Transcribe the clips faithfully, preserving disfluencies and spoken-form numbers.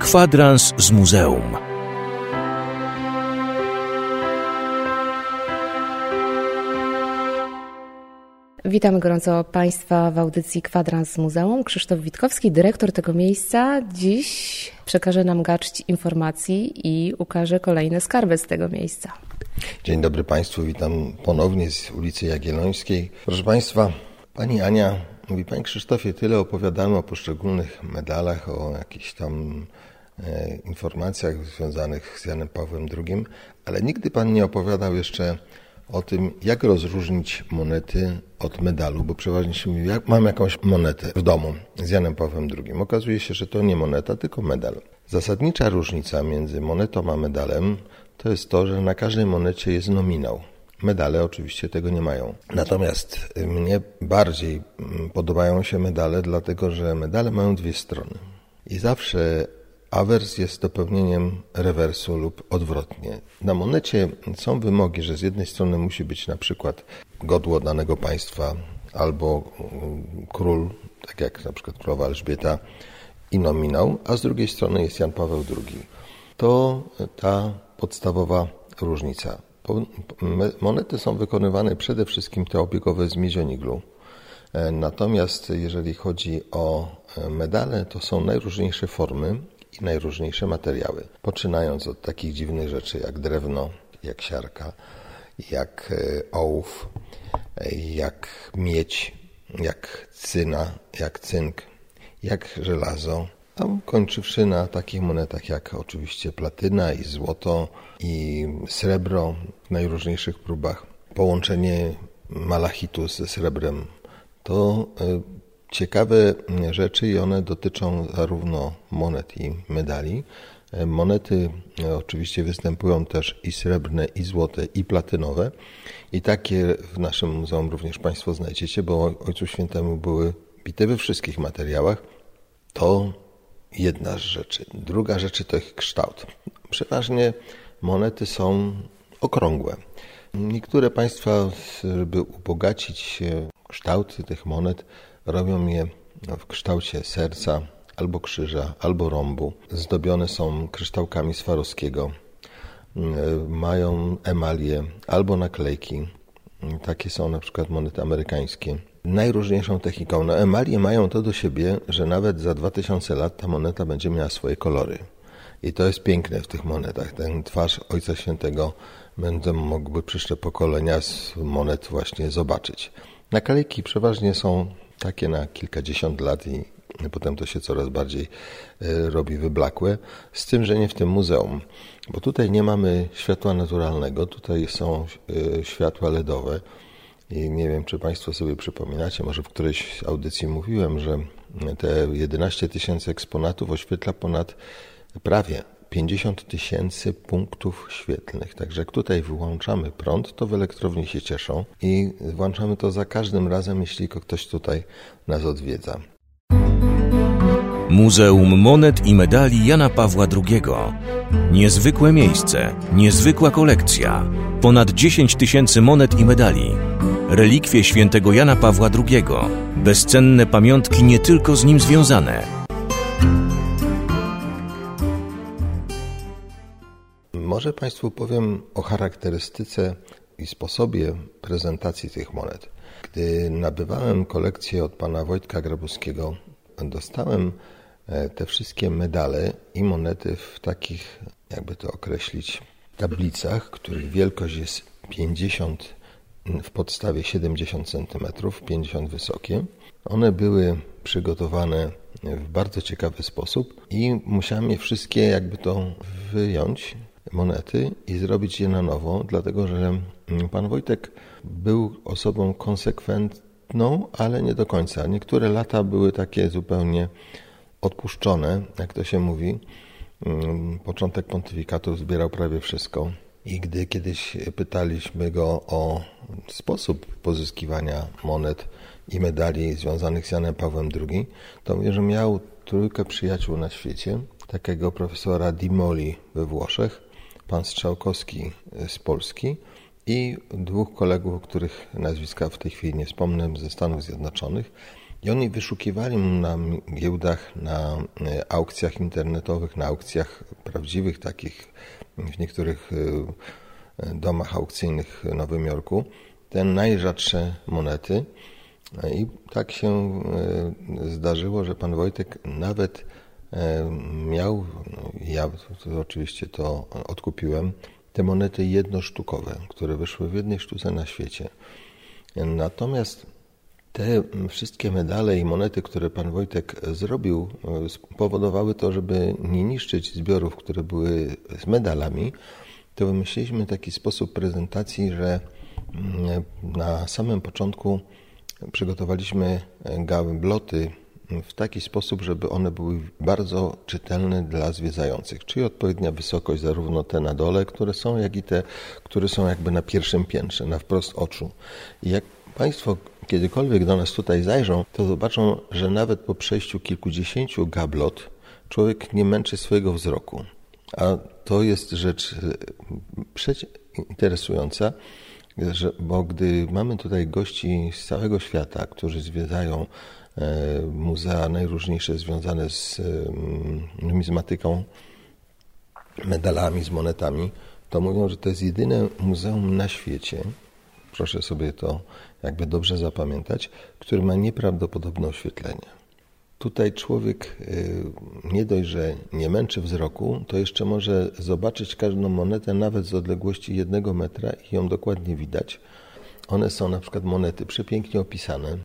Kwadrans z muzeum. Witamy gorąco Państwa w audycji Kwadrans z muzeum. Krzysztof Witkowski, dyrektor tego miejsca, dziś przekaże nam garść informacji i ukaże kolejne skarby z tego miejsca. Dzień dobry Państwu, witam ponownie z ulicy Jagiellońskiej. Proszę Państwa, Pani Ania mówi: Panie Krzysztofie, tyle opowiadamy o poszczególnych medalach, o jakichś tam e, informacjach związanych z Janem Pawłem drugim, ale nigdy Pan nie opowiadał jeszcze o tym, jak rozróżnić monety od medalu, bo przeważnie się mówi, jak mam jakąś monetę w domu z Janem Pawłem drugim. Okazuje się, że to nie moneta, tylko medal. Zasadnicza różnica między monetą a medalem to jest to, że na każdej monecie jest nominał. Medale oczywiście tego nie mają. Natomiast mnie bardziej podobają się medale, dlatego że medale mają dwie strony. I zawsze awers jest dopełnieniem rewersu lub odwrotnie. Na monecie są wymogi, że z jednej strony musi być na przykład godło danego państwa albo król, tak jak na przykład królowa Elżbieta, i nominał, a z drugiej strony jest Jan Paweł drugi. To ta podstawowa różnica. Monety są wykonywane przede wszystkim te obiegowe z miedzioniglu. Natomiast jeżeli chodzi o medale, to są najróżniejsze formy i najróżniejsze materiały. Poczynając od takich dziwnych rzeczy jak drewno, jak siarka, jak ołów, jak miedź, jak cyna, jak cynk, jak żelazo, a kończywszy na takich monetach jak oczywiście platyna i złoto i srebro w najróżniejszych próbach. Połączenie malachitu ze srebrem to ciekawe rzeczy i one dotyczą zarówno monet i medali. Monety oczywiście występują też i srebrne, i złote, i platynowe. I takie w naszym muzeum również Państwo znajdziecie, bo Ojcu Świętemu były bite we wszystkich materiałach. To jedna z rzeczy. Druga rzecz to ich kształt. Przeważnie monety są okrągłe. Niektóre państwa, żeby ubogacić kształty tych monet, robią je w kształcie serca, albo krzyża, albo rąbu. Zdobione są kryształkami Swarowskiego. Mają emalie albo naklejki. Takie są na przykład monety amerykańskie. Najróżniejszą techniką. No, emalie mają to do siebie, że nawet za dwa tysiące lat ta moneta będzie miała swoje kolory. I to jest piękne w tych monetach. Ten twarz Ojca Świętego będą mogły przyszłe pokolenia z monet właśnie zobaczyć. Naklejki przeważnie są takie na kilkadziesiąt lat i potem to się coraz bardziej robi wyblakłe. Z tym, że nie w tym muzeum. Bo tutaj nie mamy światła naturalnego. Tutaj są światła ledowe. I nie wiem, czy Państwo sobie przypominacie, może w którejś audycji mówiłem, że te jedenaście tysięcy eksponatów oświetla ponad prawie pięćdziesiąt tysięcy punktów świetlnych. Także jak tutaj wyłączamy prąd, to w elektrowni się cieszą i włączamy to za każdym razem, jeśli ktoś tutaj nas odwiedza. Muzeum Monet i Medali Jana Pawła drugiego. Niezwykłe miejsce, niezwykła kolekcja. Ponad dziesięć tysięcy monet i medali. Relikwie świętego Jana Pawła drugiego. Bezcenne pamiątki nie tylko z nim związane. Może Państwu powiem o charakterystyce i sposobie prezentacji tych monet. Gdy nabywałem kolekcję od pana Wojtka Grabowskiego, dostałem te wszystkie medale i monety w takich, jakby to określić, tablicach, których wielkość jest pięćdziesiąt, w podstawie siedemdziesiąt centymetrów, pięćdziesiąt wysokie. One były przygotowane w bardzo ciekawy sposób i musiałem je wszystkie jakby to wyjąć, monety, i zrobić je na nowo, dlatego że pan Wojtek był osobą konsekwentną, ale nie do końca. Niektóre lata były takie zupełnie odpuszczone, jak to się mówi. Początek pontyfikatu zbierał prawie wszystko. I gdy kiedyś pytaliśmy go o sposób pozyskiwania monet i medali związanych z Janem Pawłem drugim, to mówi, że miał trójkę przyjaciół na świecie, takiego profesora Di Moli we Włoszech, pan Strzałkowski z Polski i dwóch kolegów, których nazwiska w tej chwili nie wspomnę, ze Stanów Zjednoczonych. I oni wyszukiwali na giełdach, na aukcjach internetowych, na aukcjach prawdziwych, takich w niektórych domach aukcyjnych w Nowym Jorku, te najrzadsze monety. I tak się zdarzyło, że pan Wojtek nawet miał, ja to oczywiście to odkupiłem, te monety jednosztukowe, które wyszły w jednej sztuce na świecie. Natomiast te wszystkie medale i monety, które pan Wojtek zrobił, spowodowały to, żeby nie niszczyć zbiorów, które były z medalami, to wymyśliliśmy taki sposób prezentacji, że na samym początku przygotowaliśmy gabloty w taki sposób, żeby one były bardzo czytelne dla zwiedzających, czyli odpowiednia wysokość, zarówno te na dole, które są, jak i te, które są jakby na pierwszym piętrze, na wprost oczu. I jak Państwo kiedykolwiek do nas tutaj zajrzą, to zobaczą, że nawet po przejściu kilkudziesięciu gablot człowiek nie męczy swojego wzroku. A to jest rzecz interesująca, że, bo gdy mamy tutaj gości z całego świata, którzy zwiedzają muzea najróżniejsze związane z numizmatyką, medalami, z monetami, to mówią, że to jest jedyne muzeum na świecie, proszę sobie to jakby dobrze zapamiętać, który ma nieprawdopodobne oświetlenie. Tutaj człowiek nie dość, że nie męczy wzroku, to jeszcze może zobaczyć każdą monetę nawet z odległości jednego metra i ją dokładnie widać. One są na przykład monety przepięknie opisane.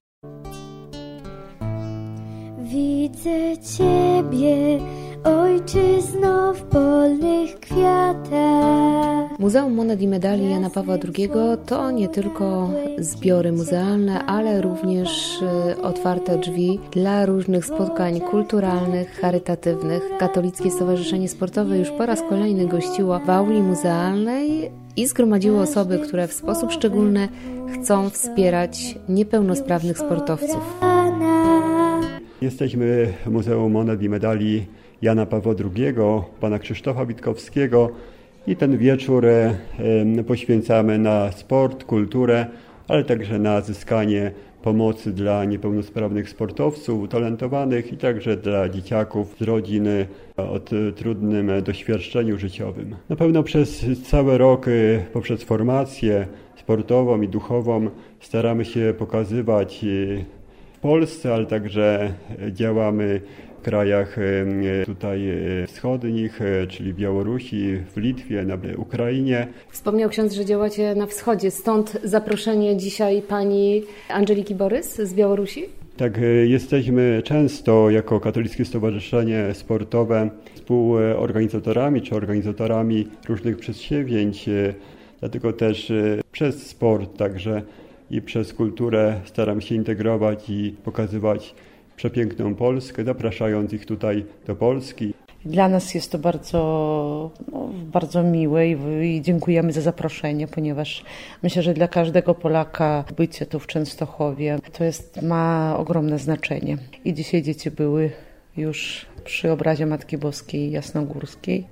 Widzę Ciebie, Ojczyzno, w polnych kwiatach. Muzeum Monet i Medali Jana Pawła drugiego to nie tylko zbiory muzealne, ale również otwarte drzwi dla różnych spotkań kulturalnych, charytatywnych. Katolickie Stowarzyszenie Sportowe już po raz kolejny gościło w auli muzealnej i zgromadziło osoby, które w sposób szczególny chcą wspierać niepełnosprawnych sportowców. Jesteśmy w Muzeum Monet i Medali Jana Pawła drugiego, pana Krzysztofa Witkowskiego i ten wieczór poświęcamy na sport, kulturę, ale także na zyskanie pomocy dla niepełnosprawnych sportowców, utalentowanych i także dla dzieciaków z rodziny o trudnym doświadczeniu życiowym. Na pewno przez cały rok poprzez formację sportową i duchową staramy się pokazywać w Polsce, ale także działamy w krajach tutaj wschodnich, czyli w Białorusi, w Litwie, na Ukrainie. Wspomniał ksiądz, że działacie na wschodzie, stąd zaproszenie dzisiaj pani Andżeliki Borys z Białorusi? Tak, jesteśmy często jako Katolickie Stowarzyszenie Sportowe współorganizatorami czy organizatorami różnych przedsięwzięć, dlatego też przez sport także i przez kulturę staram się integrować i pokazywać przepiękną Polskę, zapraszając ich tutaj do Polski. Dla nas jest to bardzo, no, bardzo miłe i, i dziękujemy za zaproszenie, ponieważ myślę, że dla każdego Polaka bycie tu w Częstochowie to jest, ma ogromne znaczenie. I dzisiaj dzieci były już przy obrazie Matki Boskiej Jasnogórskiej.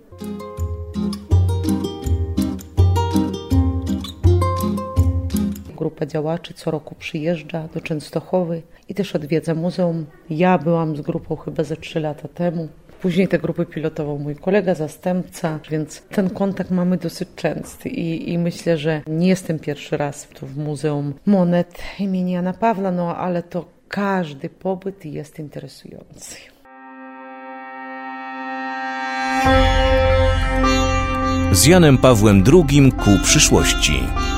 Grupa działaczy co roku przyjeżdża do Częstochowy i też odwiedza muzeum. Ja byłam z grupą chyba ze trzy lata temu. Później tę grupę pilotował mój kolega, zastępca, więc ten kontakt mamy dosyć częsty i, i myślę, że nie jestem pierwszy raz tu w Muzeum Monet imienia Jana Pawła, no ale to każdy pobyt jest interesujący. Z Janem Pawłem drugim ku przyszłości.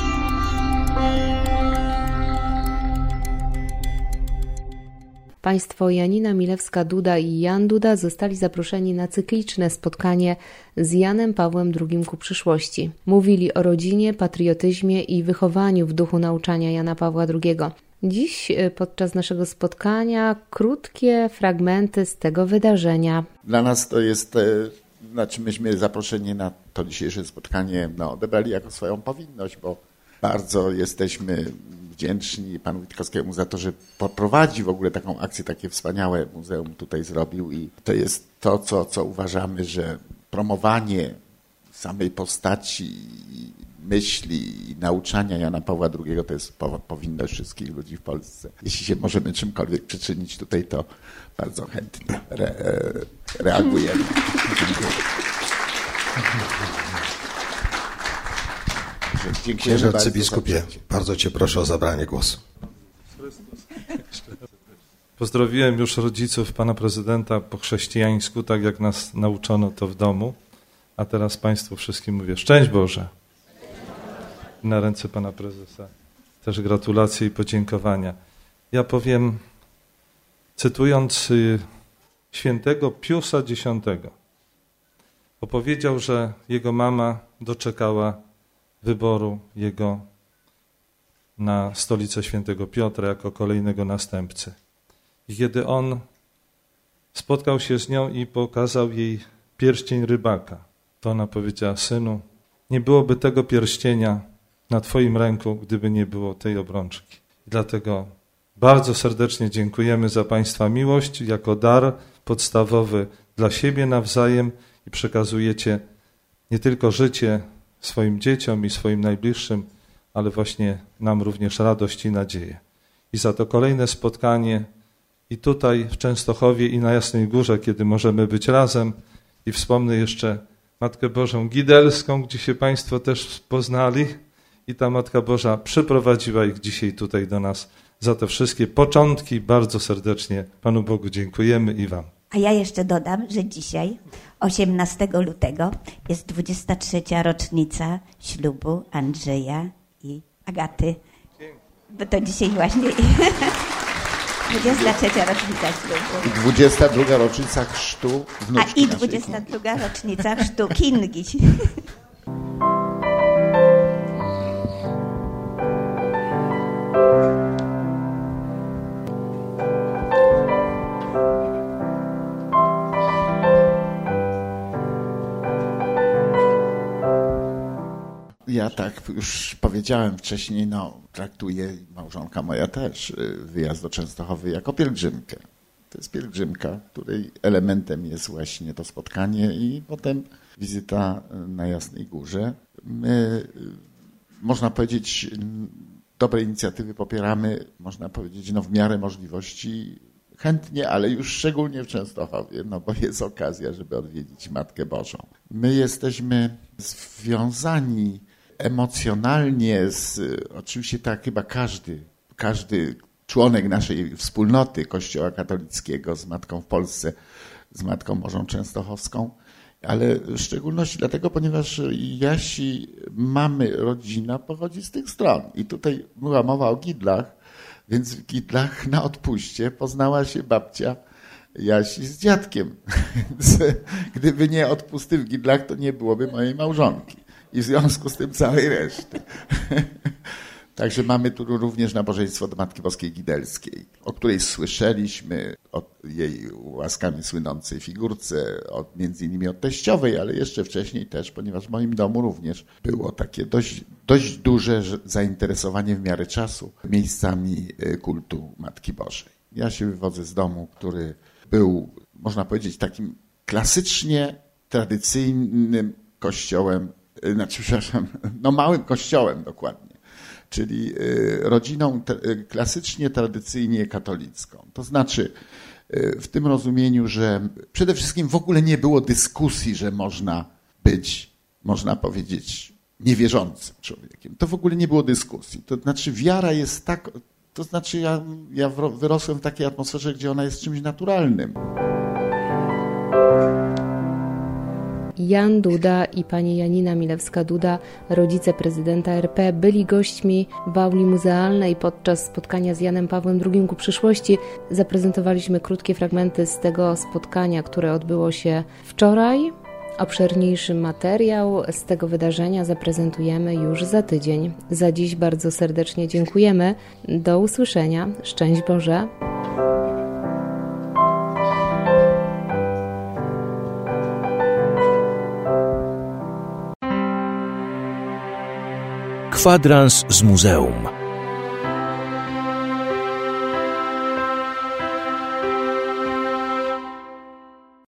Państwo Janina Milewska-Duda i Jan Duda zostali zaproszeni na cykliczne spotkanie z Janem Pawłem drugim ku przyszłości. Mówili o rodzinie, patriotyzmie i wychowaniu w duchu nauczania Jana Pawła drugiego. Dziś podczas naszego spotkania krótkie fragmenty z tego wydarzenia. Dla nas to jest, znaczy myśmy zaproszeni na to dzisiejsze spotkanie no, odebrali jako swoją powinność, bo bardzo jesteśmy wdzięczni panu Witkowskiemu za to, że poprowadzi w ogóle taką akcję, takie wspaniałe muzeum tutaj zrobił i to jest to, co, co uważamy, że promowanie samej postaci myśli i nauczania Jana Pawła drugiego to jest powinność wszystkich ludzi w Polsce. Jeśli się możemy czymkolwiek przyczynić tutaj, to bardzo chętnie re, reagujemy. Księże arcybiskupie, bardzo Cię proszę o zabranie głosu. Pozdrowiłem już rodziców pana prezydenta po chrześcijańsku, tak jak nas nauczono to w domu, a teraz Państwu wszystkim mówię szczęść Boże. Na ręce pana prezesa też gratulacje i podziękowania. Ja powiem, cytując świętego Piusa X, opowiedział, że jego mama doczekała wyboru jego na stolicę świętego Piotra jako kolejnego następcy. I kiedy on spotkał się z nią i pokazał jej pierścień rybaka, to ona powiedziała: synu, nie byłoby tego pierścienia na twoim ręku, gdyby nie było tej obrączki. I dlatego bardzo serdecznie dziękujemy za Państwa miłość jako dar podstawowy dla siebie nawzajem i przekazujecie nie tylko życie swoim dzieciom i swoim najbliższym, ale właśnie nam również radość i nadzieję. I za to kolejne spotkanie i tutaj w Częstochowie i na Jasnej Górze, kiedy możemy być razem. I wspomnę jeszcze Matkę Bożą Gidelską, gdzie się Państwo też poznali i ta Matka Boża przyprowadziła ich dzisiaj tutaj do nas. Za te wszystkie początki bardzo serdecznie Panu Bogu dziękujemy i Wam. A ja jeszcze dodam, że dzisiaj, osiemnastego lutego, jest dwudziesta trzecia rocznica ślubu Andrzeja i Agaty. Bo to dzisiaj właśnie dwudziesta trzecia rocznica ślubu. I dwudziesta druga rocznica chrztu wnuczki. A i dwudziesta druga rocznica chrztu Kingi. Ja tak już powiedziałem wcześniej, no traktuję, małżonka moja też, wyjazd do Częstochowy jako pielgrzymkę. To jest pielgrzymka, której elementem jest właśnie to spotkanie i potem wizyta na Jasnej Górze. My, można powiedzieć, dobre inicjatywy popieramy, można powiedzieć, no w miarę możliwości chętnie, ale już szczególnie w Częstochowie, no bo jest okazja, żeby odwiedzić Matkę Bożą. My jesteśmy związani emocjonalnie z, oczywiście tak chyba każdy, każdy członek naszej wspólnoty Kościoła katolickiego z Matką w Polsce, z Matką Bożą Częstochowską, ale w szczególności dlatego, ponieważ Jasi mamy rodzina pochodzi z tych stron. I tutaj była mowa o Gidlach, więc w Gidlach na odpuście poznała się babcia Jasi z dziadkiem. Więc gdyby nie odpusty w Gidlach, to nie byłoby mojej małżonki. I w związku z tym całej reszty. Także mamy tu również nabożeństwo do Matki Boskiej Gidelskiej, o której słyszeliśmy, o jej łaskami słynącej figurce, od, między innymi od teściowej, ale jeszcze wcześniej też, ponieważ w moim domu również było takie dość, dość duże zainteresowanie w miarę czasu miejscami kultu Matki Bożej. Ja się wywodzę z domu, który był, można powiedzieć, takim klasycznie tradycyjnym kościołem, znaczy, przepraszam, no małym kościołem dokładnie, czyli rodziną klasycznie, tradycyjnie katolicką. To znaczy w tym rozumieniu, że przede wszystkim w ogóle nie było dyskusji, że można być, można powiedzieć, niewierzącym człowiekiem. To w ogóle nie było dyskusji. To znaczy wiara jest tak, to znaczy ja, ja wyrosłem w takiej atmosferze, gdzie ona jest czymś naturalnym. Jan Duda i pani Janina Milewska-Duda, rodzice prezydenta R P, byli gośćmi w auli muzealnej podczas spotkania z Janem Pawłem drugim ku przyszłości. Zaprezentowaliśmy krótkie fragmenty z tego spotkania, które odbyło się wczoraj. Obszerniejszy materiał z tego wydarzenia zaprezentujemy już za tydzień. Za dziś bardzo serdecznie dziękujemy. Do usłyszenia. Szczęść Boże. Kwadrans z muzeum.